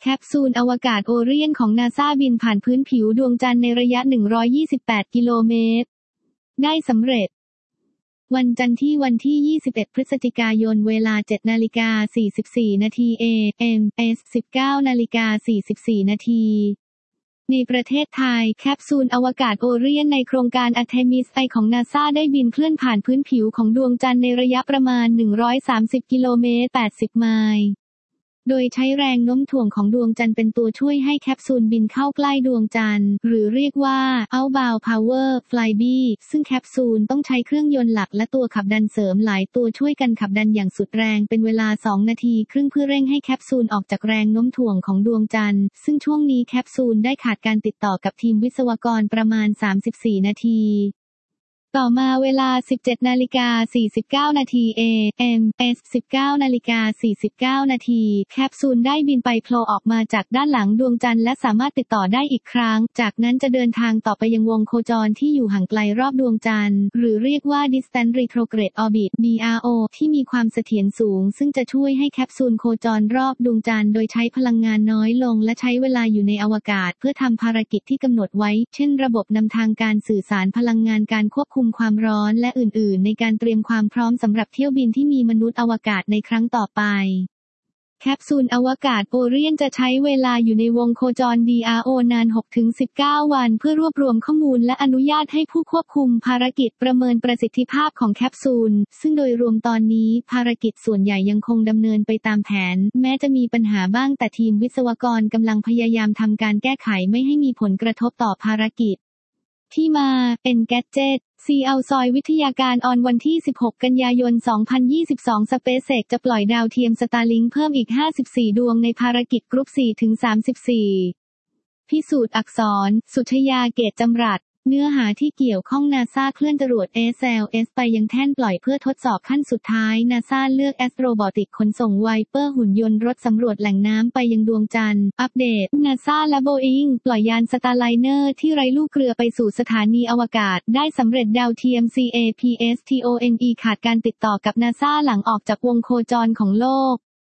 แคปซูลอวกาศโอเรียนของนาซาบินผ่านพื้นผิวดวงจันทร์ในระยะ128กิโลเมตรได้สำเร็จวันจันทร์ที่วันที่21พฤศจิกายนเวลา 7:44 นาที AM/S 19:44 นาทีในประเทศไทยแคปซูลอวกาศโอเรียนในโครงการ Artemis I ของนาซาได้บินเคลื่อนผ่านพื้นผิวของดวงจันทร์ในระยะประมาณ130กิโลเมตร80ไมล์โดยใช้แรงโน้มถ่วงของดวงจันทร์เป็นตัวช่วยให้แคปซูลบินเข้าใกล้ดวงจันทร์หรือเรียกว่า Outbound Power Flyby ซึ่งแคปซูลต้องใช้เครื่องยนต์หลักและตัวขับดันเสริมหลายตัวช่วยกันขับดันอย่างสุดแรงเป็นเวลา2นาทีครึ่งเพื่อเร่งให้แคปซูลออกจากแรงโน้มถ่วงของดวงจันทร์ซึ่งช่วงนี้แคปซูลได้ขาดการติดต่อกับทีมวิศวกรประมาณ34นาทีต่อมาเวลา 17:49 นาที AM/S 19:49 นาทีแคปซูลได้บินไปโผล่ออกมาจากด้านหลังดวงจันทร์และสามารถติดต่อได้อีกครั้งจากนั้นจะเดินทางต่อไปยังวงโคจรที่อยู่ห่างไกลรอบดวงจันทร์หรือเรียกว่า Distant Retrograde Orbit (DRO) ที่มีความเสถียรสูงซึ่งจะช่วยให้แคปซูลโคจรรอบดวงจันทร์โดยใช้พลังงานน้อยลงและใช้เวลาอยู่ในอวกาศเพื่อทำภารกิจที่กำหนดไว้เช่นระบบนำทางการสื่อสารพลังงานการควบคุมความร้อนและอื่นๆในการเตรียมความพร้อมสำหรับเที่ยวบินที่มีมนุษย์อวกาศในครั้งต่อไปแคปซูลอวกาศโอเรียนจะใช้เวลาอยู่ในวงโคจร DRO นาน 6-19 วันเพื่อรวบรวมข้อมูลและอนุญาตให้ผู้ควบคุมภารกิจประเมินประสิทธิภาพของแคปซูลซึ่งโดยรวมตอนนี้ภารกิจส่วนใหญ่ยังคงดำเนินไปตามแผนแม้จะมีปัญหาบ้างแต่ทีมวิศวกรกำลังพยายามทำการแก้ไขไม่ให้มีผลกระทบต่อภารกิจที่มา Engadget CL ซอยวิทยาการออนวันที่16กันยายน2022 SpaceX จะปล่อยดาวเทียม Starlink เพิ่มอีก54ดวงในภารกิจกรุ๊ป 4-34 พิสูจน์อักษรสุทยาเกตจำรัดเนื้อหาที่เกี่ยวข้องนาซาเคลื่อนจรวด SLS ไปยังแท่นปล่อยเพื่อทดสอบขั้นสุดท้ายนาซาเลือก Astrobotic ขนส่งไวเปอร์หุ่นยนต์รถสำรวจแหล่งน้ำไปยังดวงจันทร์อัปเดตนาซาและ Boeing ปล่อยยาน Starliner ที่ไร้ลูกเรือไปสู่สถานีอวกาศได้สำเร็จดาวเทียม CAPSTONE ขาดการติดต่อกับนาซาหลังออกจากวงโคจรของโลก